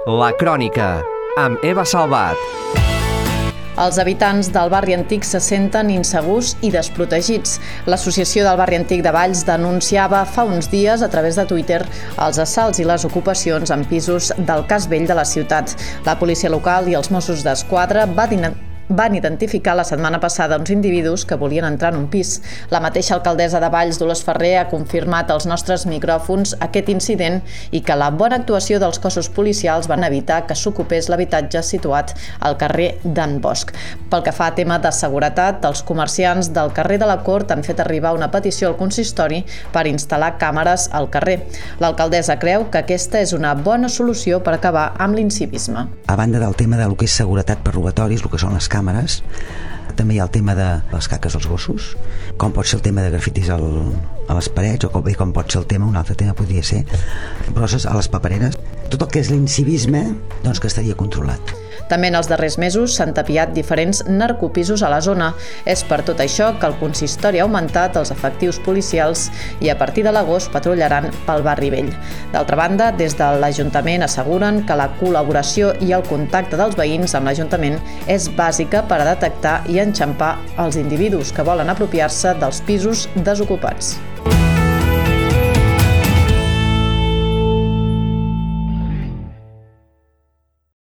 La Crònica, amb Eva Salvat. Els habitants del barri antic se senten insegurs i desprotegits. L'Associació del Barri Antic de Valls denunciava fa uns dies a través de Twitter els assalts i les ocupacions en pisos del Cas Vell de la ciutat. La policia local i els Mossos d'Esquadra van identificar la setmana passada uns individus que volien entrar en un pis. La mateixa alcaldessa de Valls, Dolors Ferrer, ha confirmat als nostres micròfons aquest incident i que la bona actuació dels cossos policials van evitar que s'ocupés l'habitatge situat al carrer d'en Bosch. Pel que fa a tema de seguretat, els comerciants del carrer de la Cort han fet arribar una petició al consistori per instal·lar càmeres al carrer. L'alcaldessa creu que aquesta és una bona solució per acabar amb l'incivisme. A banda del tema del que és seguretat per robatoris, el que són les càmeres, també hi ha el tema de les caques dels gossos, com pot ser el tema de grafitis a les parets, o com pot ser el tema, un altre tema podria ser brosses a les papereres. Tot el que és l'incivisme, doncs que estaria controlat. També en els darrers mesos s'han tapiat diferents narcopisos a la zona. És per tot això que el consistori ha augmentat els efectius policials i a partir de l'agost patrullaran pel barri vell. D'altra banda, des de l'Ajuntament asseguren que la col·laboració i el contacte dels veïns amb l'Ajuntament és bàsica per a detectar i enxampar els individus que volen apropiar-se dels pisos desocupats.